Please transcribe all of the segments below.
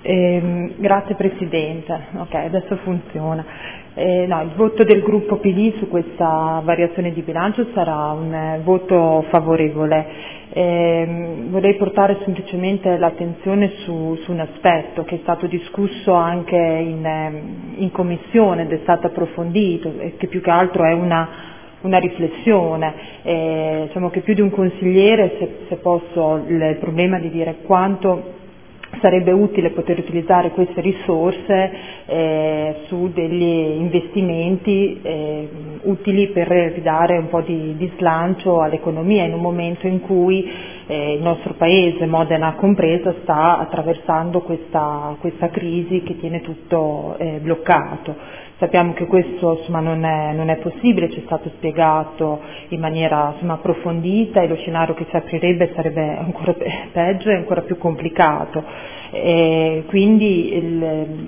Grazie Presidente. Ok, adesso funziona. No, il voto del gruppo PD su questa variazione di bilancio sarà un voto favorevole. Vorrei portare semplicemente l'attenzione su un aspetto che è stato discusso anche in commissione ed è stato approfondito e che più che altro è una riflessione. Diciamo che più di un consigliere, se posso, il problema di dire quanto sarebbe utile poter utilizzare queste risorse su degli investimenti utili per ridare un po' di slancio all'economia in un momento in cui il nostro paese, Modena compresa, sta attraversando questa crisi che tiene tutto bloccato. Sappiamo che questo non è possibile, ci è stato spiegato in maniera approfondita e lo scenario che si aprirebbe sarebbe ancora peggio e ancora più complicato. Quindi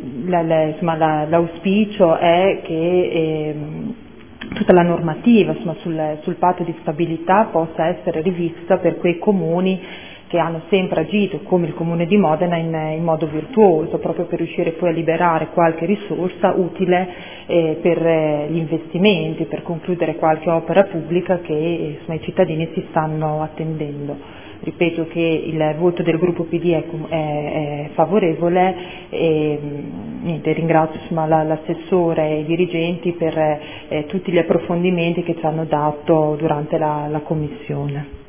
l'auspicio è che tutta la normativa sul patto di stabilità possa essere rivista per quei comuni che hanno sempre agito, come il Comune di Modena, in modo virtuoso, proprio per riuscire poi a liberare qualche risorsa utile per gli investimenti, per concludere qualche opera pubblica che i cittadini si stanno attendendo. Ripeto che il voto del gruppo PD è favorevole e ringrazio l'assessore e i dirigenti per tutti gli approfondimenti che ci hanno dato durante la commissione.